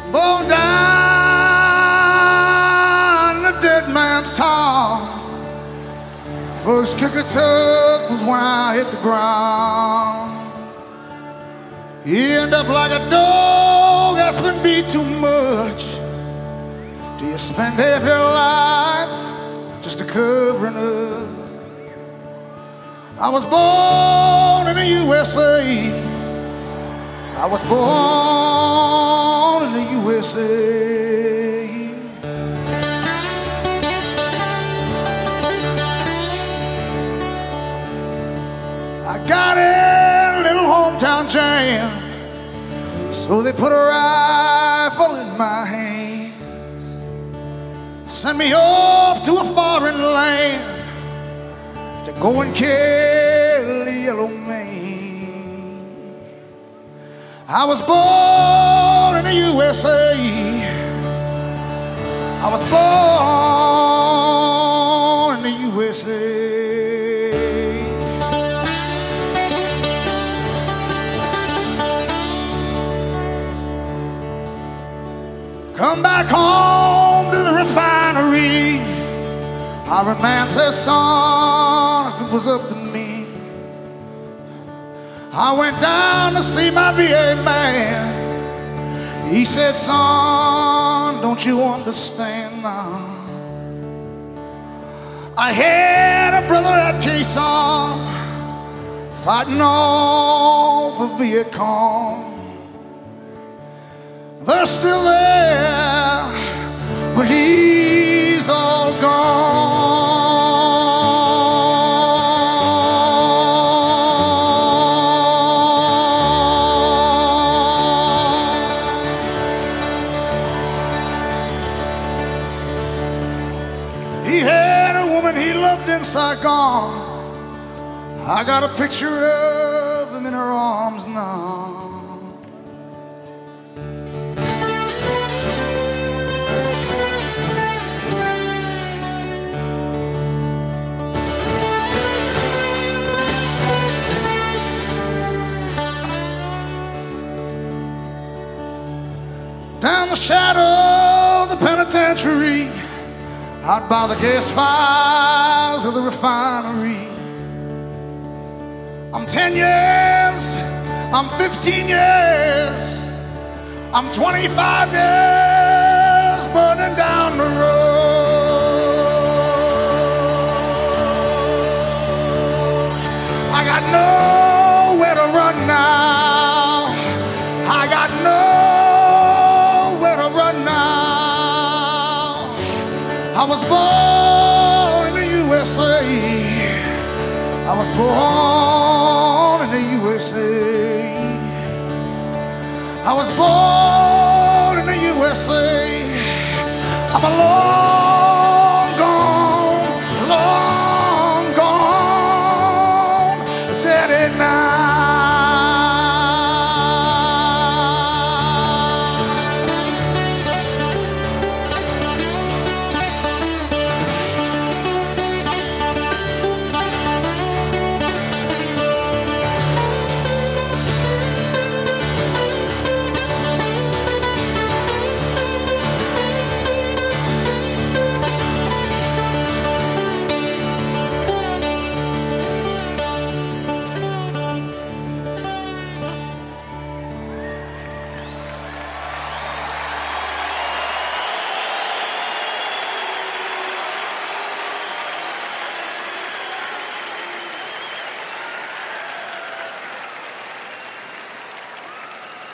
Born down the dead man's town. First kick I took was when I hit the ground. You end up like a dog that's been beat too much. Do you spend half your life just to cover it up? I was born in the USA. I was born in the USA. I got in a little hometown jam, so they put a rifle in my hands, sent me off to a foreign land to go and kill the yellow man. I was born in the USA. I was born in the USA. Come back home to the refinery. Iron Man says, son, if it was up to me, I went down to see my VA man. He said, son, don't you understand now? I had a brother at Quezon fighting off a Viet Cong. They're still there, but he's all gone. He had a woman he loved in Saigon. I got a picture of him in her arms now. Down the shadow of the penitentiary, out by the gas fires of the refinery. I'm 10 years, I'm 15 years, I'm 25 years burning down the road. I got nowhere to run now. I got nowhere to run now. I was born in the USA. I was born in the USA. I was born in the USA. I'm a Lord.